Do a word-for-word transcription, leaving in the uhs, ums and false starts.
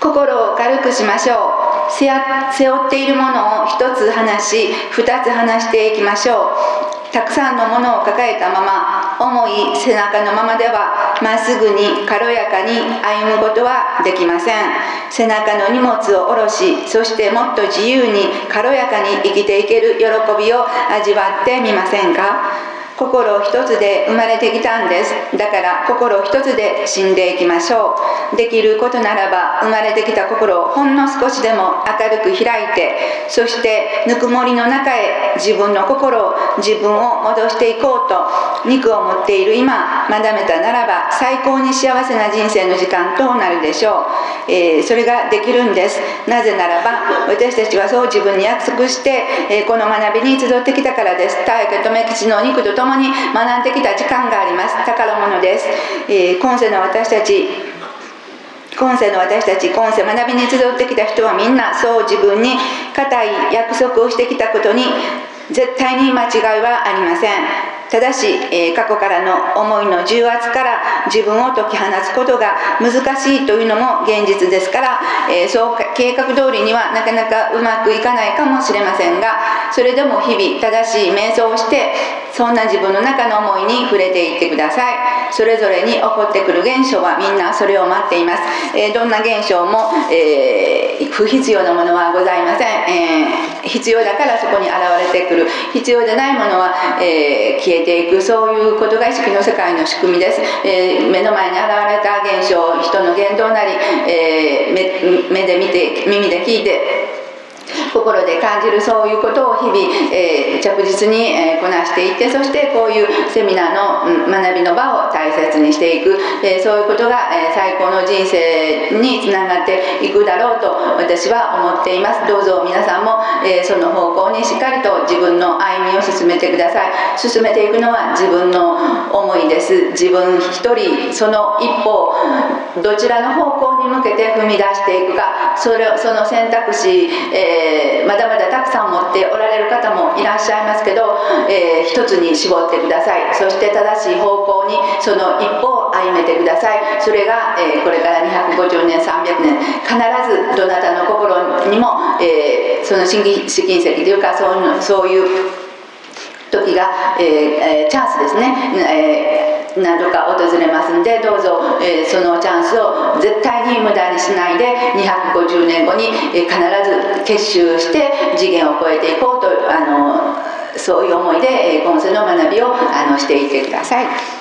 心を軽くしましょう。背負っているものを一つ離し、二つ離していきましょう。たくさんのものを抱えたまま、重い背中のままでは、まっすぐに軽やかに歩むことはできません。背中の荷物を下ろし、そしてもっと自由に軽やかに生きていける喜びを味わってみませんか？心一つで生まれてきたんです。だから心一つで死んでいきましょう。できることならば生まれてきた心をほんの少しでも明るく開いて、そしてぬくもりの中へ自分の心を自分を戻していこうと肉を持っている今学べたならば最高に幸せな人生の時間となるでしょう。えー、それができるんです。なぜならば私たちはそう自分に約束して、えー、この学びに集ってきたからです。大家留吉の肉とともに学んできた時間があります。宝物です。えー、今世の私たち今世の私たち今世学びに集ってきた人はみんなそう自分に固い約束をしてきたことに絶対に間違いはありません。ただし、えー、過去からの思いの重圧から自分を解き放つことが難しいというのも現実ですから、えー、そう計画通りにはなかなかうまくいかないかもしれませんが、それでも日々正しい瞑想をしてそんな自分の中の思いに触れていってください。それぞれに起こってくる現象はみんなそれを待っています。えー、どんな現象も、えー、不必要なものはございません。えー、必要だからそこに現れてくる。必要でないものは、えー、消えていく。そういうことが意識の世界の仕組みです。えー、目の前に現れた現象、人の言動なり、えー、目, 目で見て耳で聞いて心で感じるそういうことを日々、えー、着実に、えー、こなしていって、そしてこういうセミナーの、うん、学びの場を大切にしていく、えー、そういうことが、えー、最高の人生につながっていくだろうと私は思っています。どうぞ皆さんも、えー、その方向にしっかりと自分の歩みを進めてください。進めていくのは自分の思いです。自分一人その一歩どちらの方向に向けて踏み出していくか、それその選択肢、えー、まだまだたくさん持っておられる方もいらっしゃいますけど、えー、一つに絞ってください。そして正しい方向にその一歩を歩めてください。それが、えー、これからにひゃくごじゅうねんさんびゃくねん必ずどなたの心にも、えー、その試金石というかそういう、そういう時が、えー、チャンスですね、えー、何度か訪れますので、どうぞ、えー、そのチャンスを絶対に無駄にしないでにひゃくごじゅうねんごに、えー、必ず結集して次元を超えていこうと、あのそういう思いで、えー、今世の学びをあのしていってください。